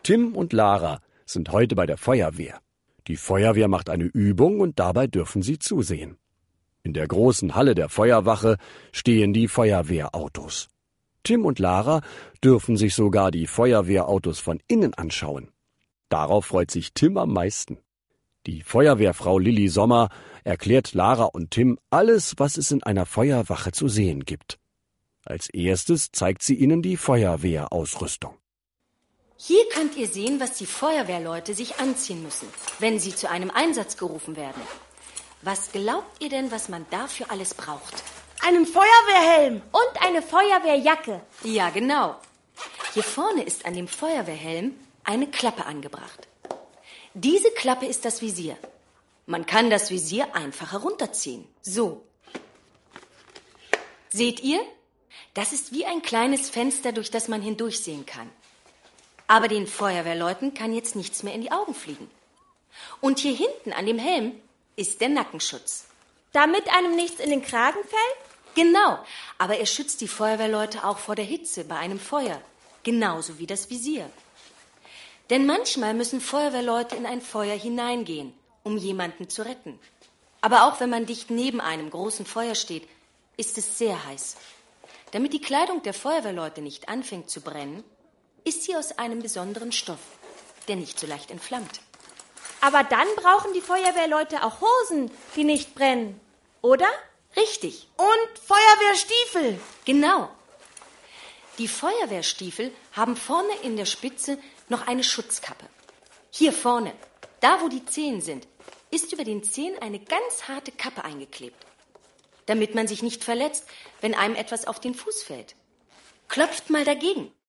Tim und Lara sind heute bei der Feuerwehr. Die Feuerwehr macht eine Übung und dabei dürfen sie zusehen. In der großen Halle der Feuerwache stehen die Feuerwehrautos. Tim und Lara dürfen sich sogar die Feuerwehrautos von innen anschauen. Darauf freut sich Tim am meisten. Die Feuerwehrfrau Lilli Sommer erklärt Lara und Tim alles, was es in einer Feuerwache zu sehen gibt. Als erstes zeigt sie ihnen die Feuerwehrausrüstung. Hier könnt ihr sehen, was die Feuerwehrleute sich anziehen müssen, wenn sie zu einem Einsatz gerufen werden. Was glaubt ihr denn, was man dafür alles braucht? Einen Feuerwehrhelm und eine Feuerwehrjacke. Ja, genau. Hier vorne ist an dem Feuerwehrhelm eine Klappe angebracht. Diese Klappe ist das Visier. Man kann das Visier einfach herunterziehen. So. Seht ihr? Das ist wie ein kleines Fenster, durch das man hindurchsehen kann. Aber den Feuerwehrleuten kann jetzt nichts mehr in die Augen fliegen. Und hier hinten an dem Helm ist der Nackenschutz. Damit einem nichts in den Kragen fällt? Genau, aber er schützt die Feuerwehrleute auch vor der Hitze bei einem Feuer. Genauso wie das Visier. Denn manchmal müssen Feuerwehrleute in ein Feuer hineingehen, um jemanden zu retten. Aber auch wenn man dicht neben einem großen Feuer steht, ist es sehr heiß. Damit die Kleidung der Feuerwehrleute nicht anfängt zu brennen, ist sie aus einem besonderen Stoff, der nicht so leicht entflammt. Aber dann brauchen die Feuerwehrleute auch Hosen, die nicht brennen, oder? Richtig. Und Feuerwehrstiefel. Genau. Die Feuerwehrstiefel haben vorne in der Spitze noch eine Schutzkappe. Hier vorne, da wo die Zehen sind, ist über den Zehen eine ganz harte Kappe eingeklebt. Damit man sich nicht verletzt, wenn einem etwas auf den Fuß fällt. Klopft mal dagegen.